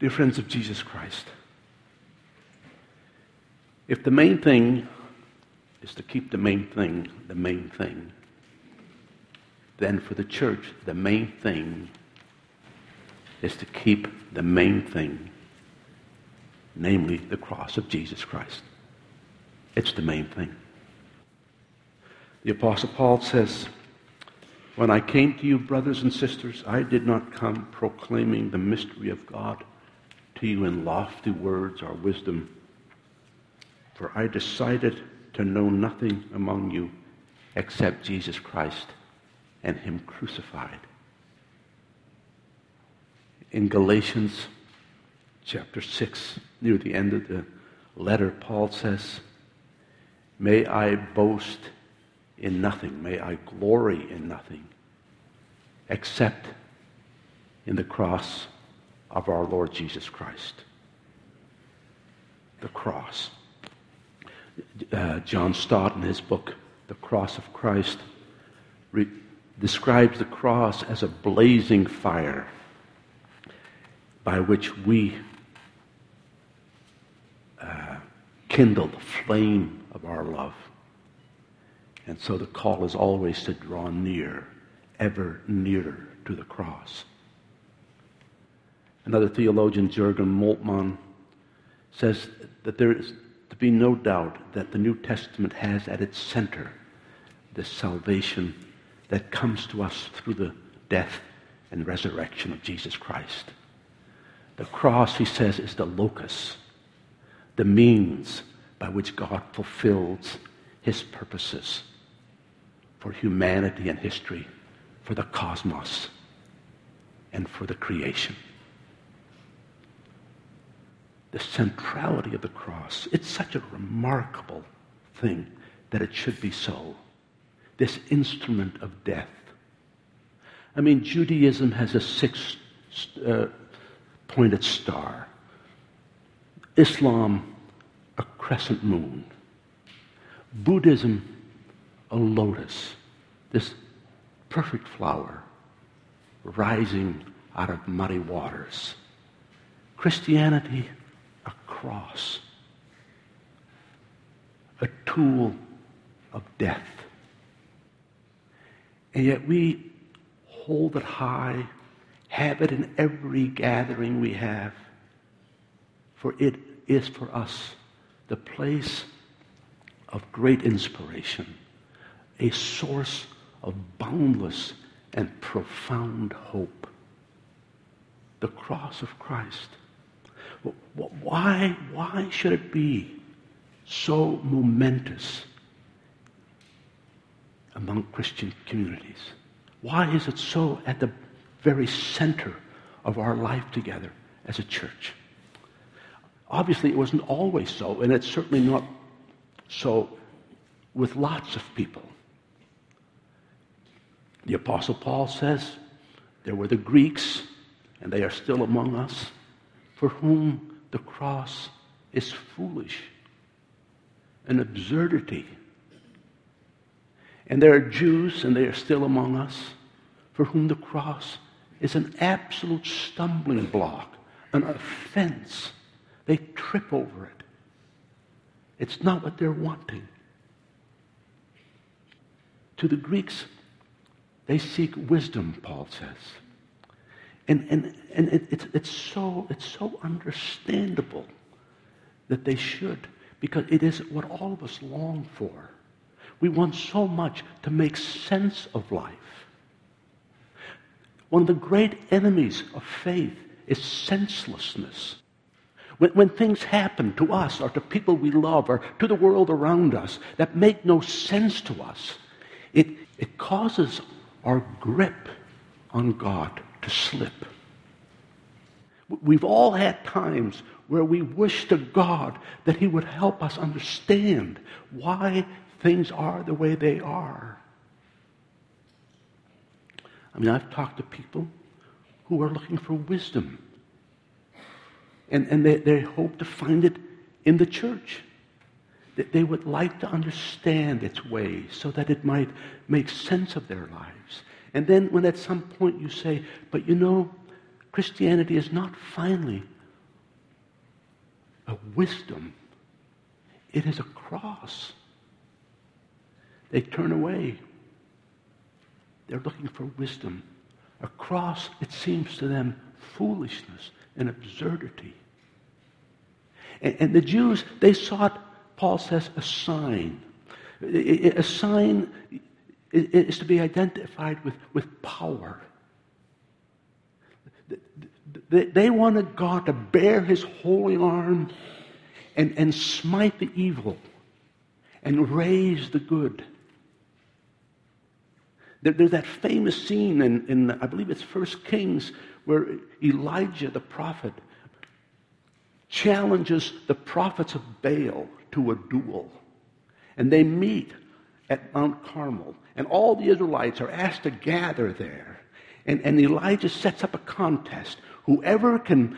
Dear friends of Jesus Christ, if the main thing is to keep the main thing, then for the church, the main thing is to keep the main thing, namely the cross of Jesus Christ. It's the main thing. The Apostle Paul says, "When I came to you, brothers and sisters, I did not come proclaiming the mystery of God to you in lofty words or wisdom, for I decided to know nothing among you except Jesus Christ and Him crucified." In Galatians chapter 6, near the end of the letter, Paul says, "May I boast in nothing, may I glory in nothing, except in the cross of our Lord Jesus Christ." The cross. John Stott, in his book, The Cross of Christ, describes the cross as a blazing fire by which we kindle the flame of our love. And so the call is always to draw near, ever nearer to the cross. Another theologian, Jürgen Moltmann, says that there is to be no doubt that the New Testament has at its center the salvation that comes to us through the death and resurrection of Jesus Christ. The cross, he says, is the locus, the means by which God fulfills His purposes for humanity and history, for the cosmos, and for the creation. The centrality of the cross, it's such a remarkable thing that it should be so. This instrument of death. I mean, Judaism has a six-pointed star. Islam, a crescent moon. Buddhism, a lotus, this perfect flower rising out of muddy waters. Christianity, a cross, a tool of death. And yet we hold it high, have it in every gathering we have, for it is for us the place of great inspiration, a source of boundless and profound hope. The cross of Christ. Why should it be so momentous among Christian communities? Why is it so at the very center of our life together as a church? Obviously, it wasn't always so, and it's certainly not so with lots of people. The Apostle Paul says there were the Greeks, and they are still among us, for whom the cross is foolish, an absurdity. And there are Jews, and they are still among us, for whom the cross is an absolute stumbling block, an offense. They trip over it. It's not what they're wanting. To the Greeks, they seek wisdom, Paul says. And it's so understandable that they should, because it is what all of us long for. We want so much to make sense of life. One of the great enemies of faith is senselessness. When things happen to us or to people we love or to the world around us that make no sense to us, it causes our grip on God to slip. We've all had times where we wish to God that He would help us understand why things are the way they are. I mean, I've talked to people who are looking for wisdom. And they hope to find it in the church. That they would like to understand its ways so that it might make sense of their lives. And then when at some point you say, but you know, Christianity is not finally a wisdom. It is a cross. They turn away. They're looking for wisdom. A cross, it seems to them, foolishness and absurdity. And the Jews, they sought, Paul says, a sign. A sign is to be identified with power. They wanted God to bear his holy arm and smite the evil and raise the good. There's that famous scene in I believe it's 1 Kings, where Elijah the prophet challenges the prophets of Baal to a duel. And they meet at Mount Carmel. And all the Israelites are asked to gather there. And Elijah sets up a contest. Whoever can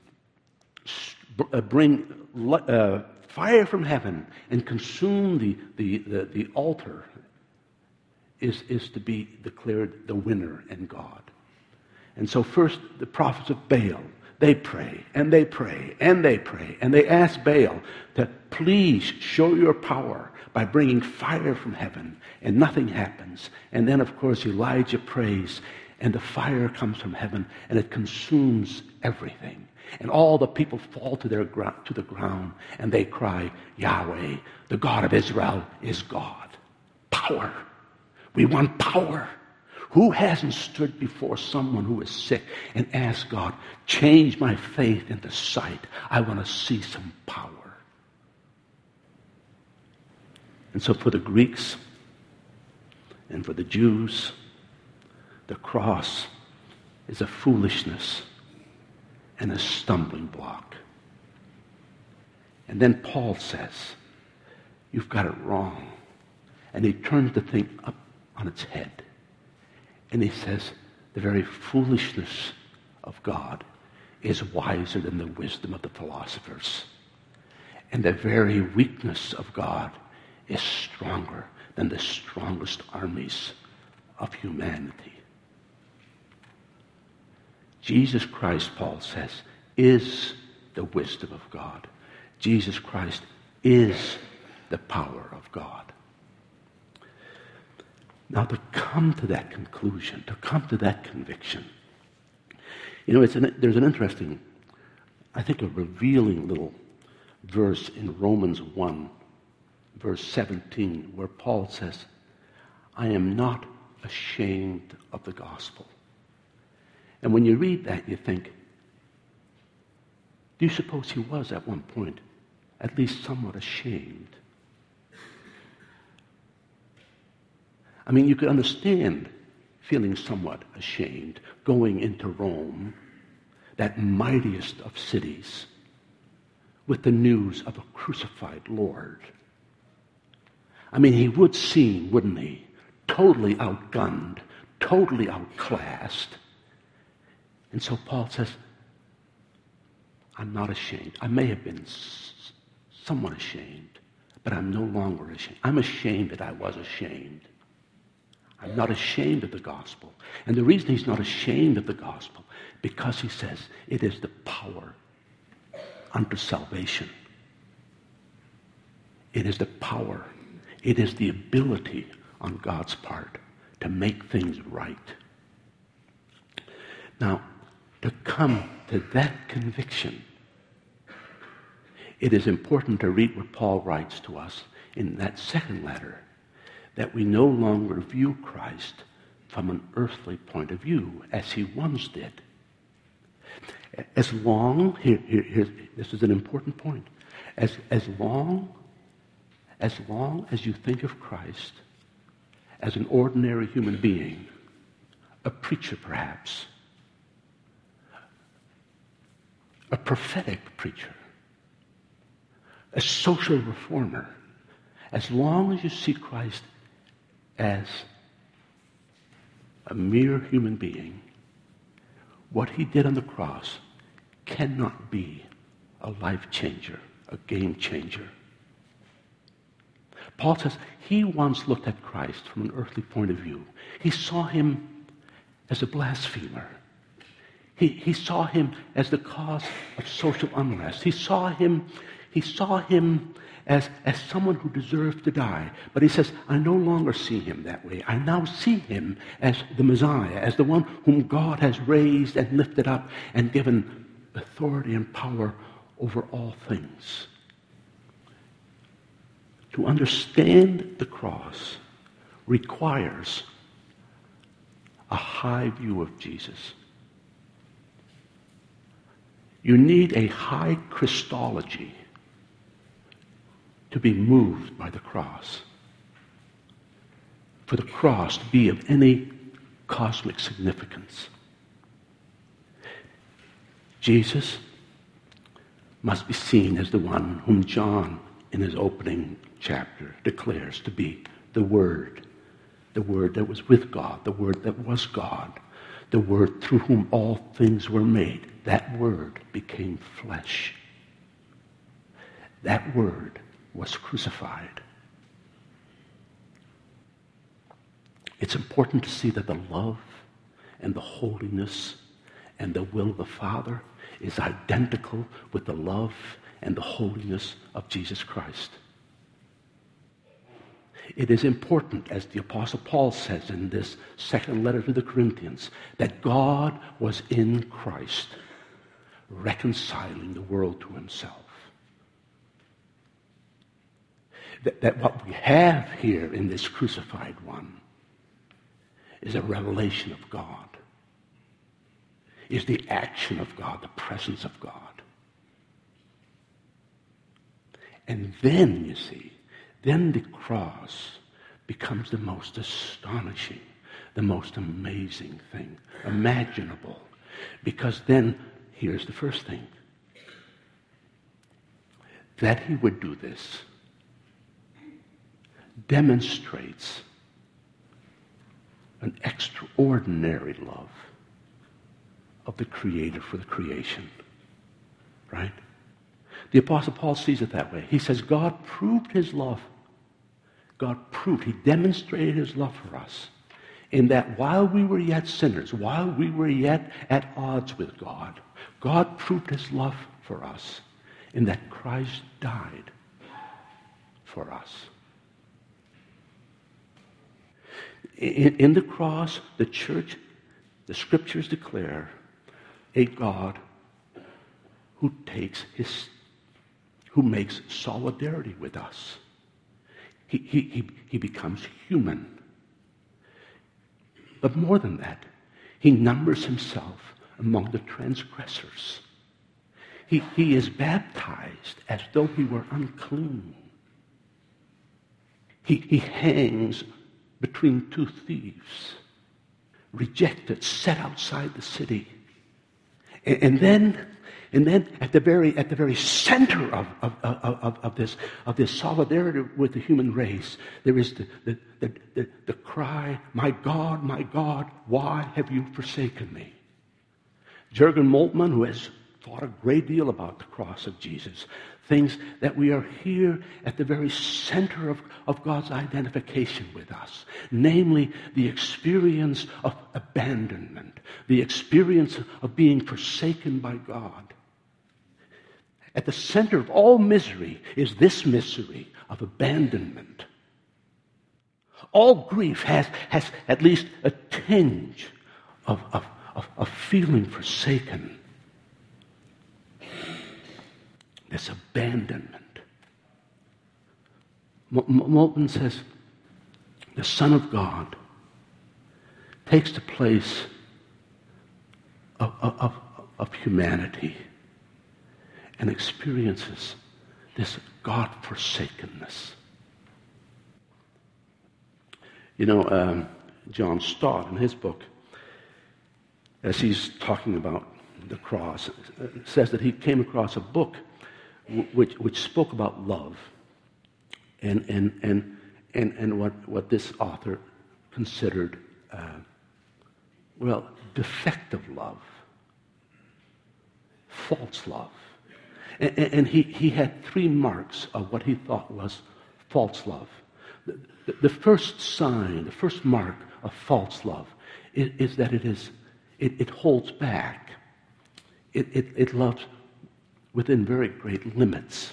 bring fire from heaven and consume the altar is to be declared the winner in God. And so first the prophets of Baal, they pray, and they pray, and they pray, and they ask Baal to please show your power by bringing fire from heaven, and nothing happens. And then, of course, Elijah prays, and the fire comes from heaven, and it consumes everything. And all the people fall to the ground, and they cry, Yahweh, the God of Israel, is God. Power. We want power. Who hasn't stood before someone who is sick and asked God, change my faith into sight. I want to see some power. And so for the Greeks and for the Jews, the cross is a foolishness and a stumbling block. And then Paul says, you've got it wrong. And he turns the thing up on its head. And he says, the very foolishness of God is wiser than the wisdom of the philosophers. And the very weakness of God is stronger than the strongest armies of humanity. Jesus Christ, Paul says, is the wisdom of God. Jesus Christ is the power of God. Now, to come to that conclusion, to come to that conviction, there's an interesting, I think a revealing little verse in Romans 1, verse 17, where Paul says, I am not ashamed of the gospel. And when you read that, you think, do you suppose he was at one point at least somewhat ashamed? I mean, you could understand feeling somewhat ashamed going into Rome, that mightiest of cities, with the news of a crucified Lord. I mean, he would seem, wouldn't he, totally outgunned, totally outclassed. And so Paul says, I'm not ashamed. I may have been somewhat ashamed, but I'm no longer ashamed. I'm ashamed that I was ashamed. I'm not ashamed of the gospel. And the reason he's not ashamed of the gospel, because he says it is the power unto salvation. It is the power. It is the ability on God's part to make things right. Now, to come to that conviction, it is important to read what Paul writes to us in that second letter, that we no longer view Christ from an earthly point of view as he once did. As long, this is an important point, as long as you think of Christ as an ordinary human being, a preacher perhaps, a prophetic preacher, a social reformer, as long as you see Christ as a mere human being, what he did on the cross cannot be a life changer, a game changer. Paul says he once looked at Christ from an earthly point of view. He saw him as a blasphemer. He saw him as the cause of social unrest. He saw him as someone who deserved to die. But he says, I no longer see him that way. I now see him as the Messiah, as the one whom God has raised and lifted up and given authority and power over all things. To understand the cross requires a high view of Jesus. You need a high Christology to be moved by the cross. For the cross to be of any cosmic significance. Jesus must be seen as the one whom John, in his opening chapter, declares to be the Word that was with God, the Word that was God, the Word through whom all things were made. That Word became flesh. That Word was crucified. It's important to see that the love and the holiness and the will of the Father is identical with the love and the holiness of Jesus Christ. It is important, as the Apostle Paul says in this second letter to the Corinthians, that God was in Christ, reconciling the world to himself. That what we have here in this crucified one is a revelation of God, is the action of God, the presence of God. And then, you see, then the cross becomes the most astonishing, the most amazing thing imaginable. Because then, here's the first thing. That he would do this demonstrates an extraordinary love of the Creator for the creation. Right? The Apostle Paul sees it that way. He says God proved his love. He demonstrated his love for us in that while we were yet sinners, while we were yet at odds with God, God proved his love for us in that Christ died for us. In the cross, the church, the scriptures declare a God who makes solidarity with us. He becomes human. But more than that, he numbers himself among the transgressors. He is baptized as though he were unclean. He hangs between two thieves, rejected, set outside the city. And then at the very center of this solidarity with the human race, there is the cry, my God, why have you forsaken me? Jürgen Moltmann, who has thought a great deal about the cross of Jesus, thinks that we are here at the very center of God's identification with us, namely the experience of abandonment, the experience of being forsaken by God. At the center of all misery is this misery of abandonment. All grief has at least a tinge of feeling forsaken. This abandonment. Moltmann says the Son of God takes the place of humanity and experiences this God-forsakenness. You know, John Stott, in his book, as he's talking about the cross, says that he came across a book which spoke about love and what this author considered, defective love, false love. And he had three marks of what he thought was false love. The first sign, the first mark of false love is that it holds back. It loves within very great limits.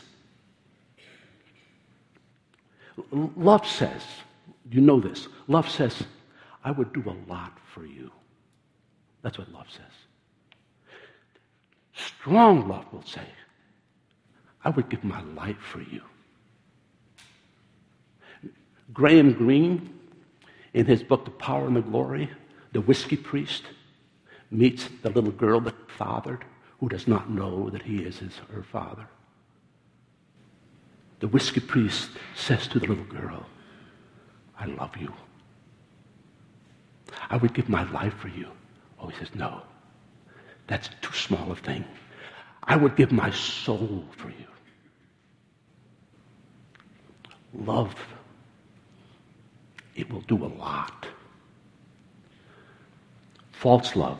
Love says, you know this, love says, I would do a lot for you. That's what love says. Strong love will say, I would give my life for you. Graham Greene, in his book, The Power and the Glory, the whiskey priest meets the little girl that fathered, who does not know that he is her father. The whiskey priest says to the little girl, I love you. I would give my life for you. Oh, he says, no, that's too small a thing. I would give my soul for you. Love, it will do a lot. False love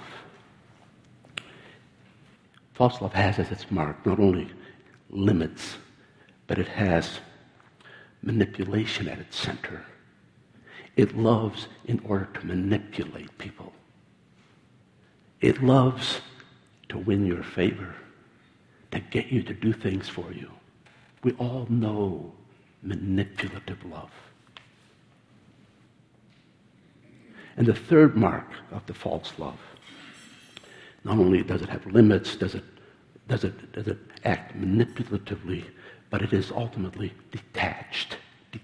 has as its mark not only limits, but it has manipulation at its center. It loves in order to manipulate people. It loves to win your favor, to get you to do things for you. We all know manipulative love. And the third mark of the false love, not only does it have limits, does it act manipulatively, but it is ultimately detached.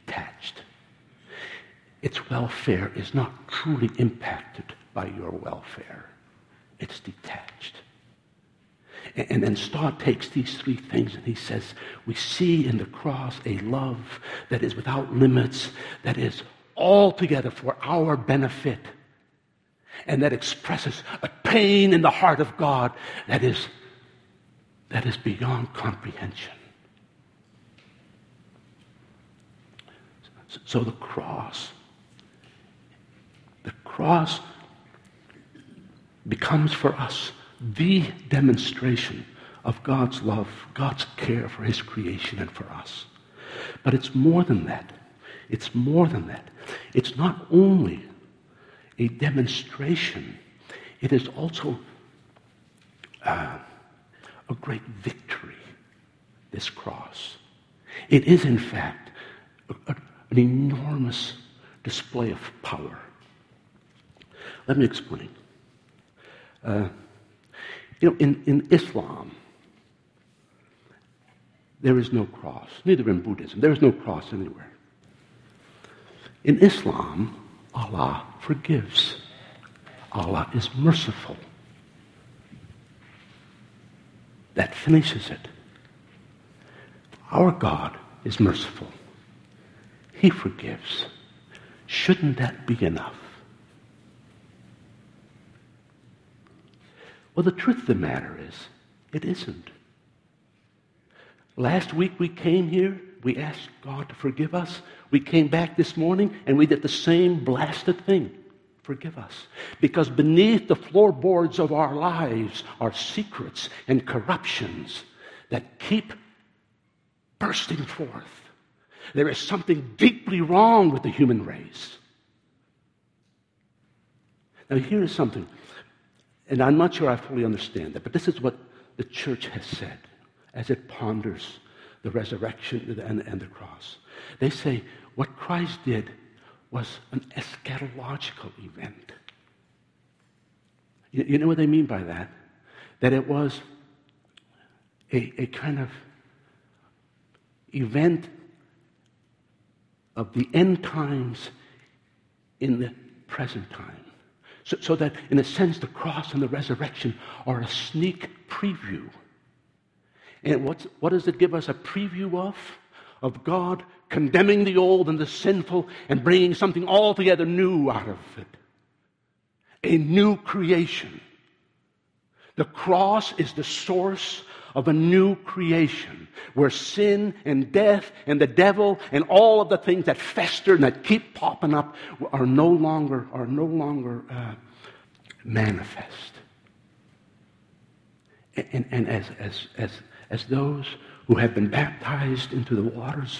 Its welfare is not truly impacted by your welfare. It's detached. And then Stott takes these three things and he says, we see in the cross a love that is without limits, that is altogether for our benefit, and that expresses a pain in the heart of God that is beyond comprehension. So the cross becomes for us the demonstration of God's love, God's care for his creation and for us. But it's more than that. It's more than that. It's not only a demonstration, it is also a great victory, this cross. It is, in fact, an enormous display of power. Let me explain. In Islam, there is no cross. Neither in Buddhism. There is no cross anywhere. In Islam, Allah forgives. Allah is merciful. That finishes it. Our God is merciful. He forgives. Shouldn't that be enough? Well, the truth of the matter is, it isn't. Last week we came here, we asked God to forgive us. We came back this morning and we did the same blasted thing. Forgive us. Because beneath the floorboards of our lives are secrets and corruptions that keep bursting forth. There is something deeply wrong with the human race. Now here is something, and I'm not sure I fully understand that, but this is what the church has said as it ponders the resurrection and the cross. They say what Christ did was an eschatological event. You know what they mean by that? That it was a kind of event of the end times in the present time. So that, in a sense, the cross and the resurrection are a sneak preview. And what does it give us a preview of? Of God condemning the old and the sinful and bringing something altogether new out of it. A new creation. The cross is the source of a new creation where sin and death and the devil and all of the things that fester and that keep popping up are no longer manifest. And as those who have been baptized into the waters,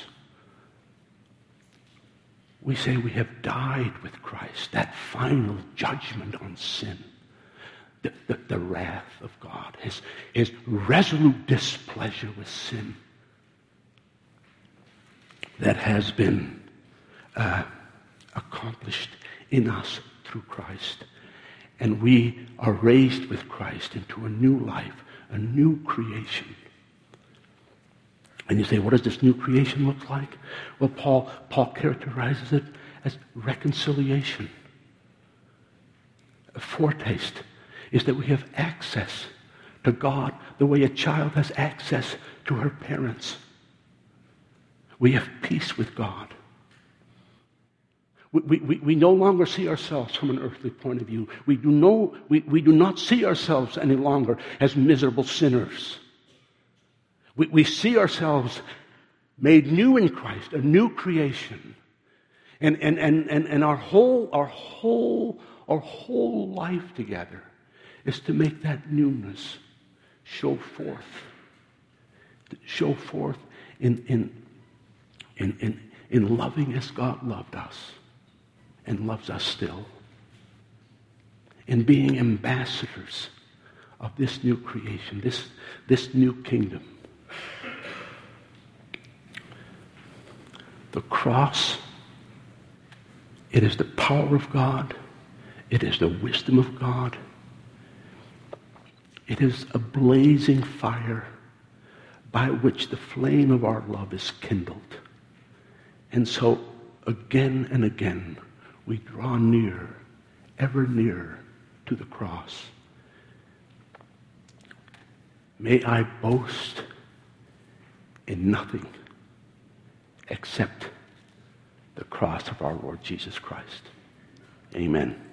we say we have died with Christ, that final judgment on sin. the wrath of God, his resolute displeasure with sin that has been accomplished in us through Christ. And we are raised with Christ into a new life, a new creation. And you say, what does this new creation look like? Well, Paul characterizes it as reconciliation. A foretaste is that we have access to God the way a child has access to her parents. We have peace with God. We no longer see ourselves from an earthly point of view. We do not see ourselves any longer as miserable sinners. We see ourselves made new in Christ, a new creation. And our whole life together is to make that newness show forth in loving as God loved us and loves us still, in being ambassadors of this new creation, this new kingdom. The cross, it is the power of God. It is the wisdom of God. It is a blazing fire by which the flame of our love is kindled. And so, again and again, we draw near, ever nearer to the cross. May I boast in nothing except the cross of our Lord Jesus Christ. Amen.